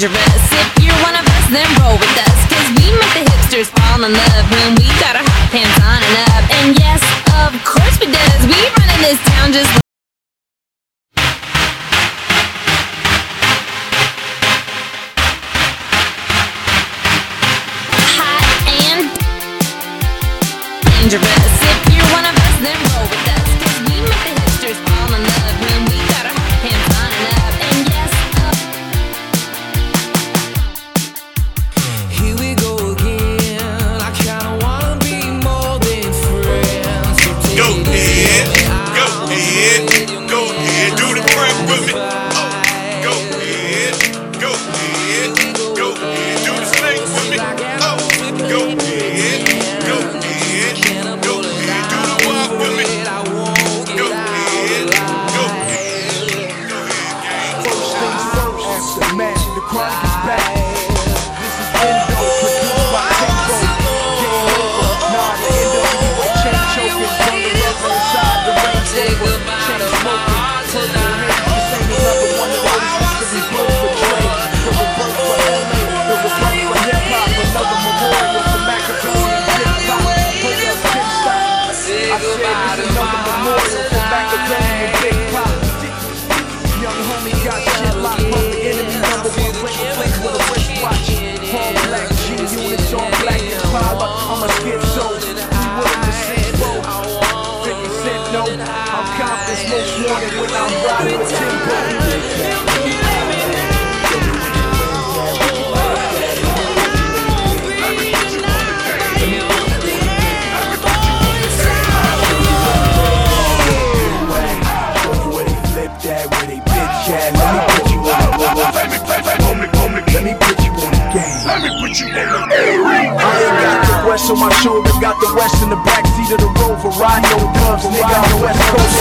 dangerous. If you're one of us, then roll with us, cause we make the hipsters fall in love when we got our hot pants on and up. And yes, of course we does. We run in this town just hot and dangerous. If you're one of us, then roll with us, cause we make the hipsters fall in love when we got our hot pants on and up. And yes, here we go again. I kinda wanna be more than friends. So take Go it ahead, easy. go ahead, go ahead, do the crap with me. Oh, go ahead, go ahead, go ahead, do the snake with me. Oh, go ahead, go ahead, go ahead, do the walk with me. Go ahead, go ahead, go ahead, gang. First things first, aftermath, the chronic is back. This is Endo, produced by Tango. Game over, nah, the NWA chain choking. Burn the rubber inside the Range Rover. Chain smoking, purple haze. This ain't another one of those mystery blues for Dre. The reverse for LA, the reverse for hip-hop. Another memorial for Machiavelli and hip-hop. Put up 10 stops. I said this another memorial for Machiavelli and Big Pop. Young homie got shit locked up. The enemy number one ring place with a wristwatch. All black G units, all black Impala. I'm a schizo. We willing to see both. 50 Cent, no. I'm confident, most wanted when I'm riding with Timbo. On my shoulder, got the West in the backseat of the Rover. Riding no gloves, nigga, on the West Coast.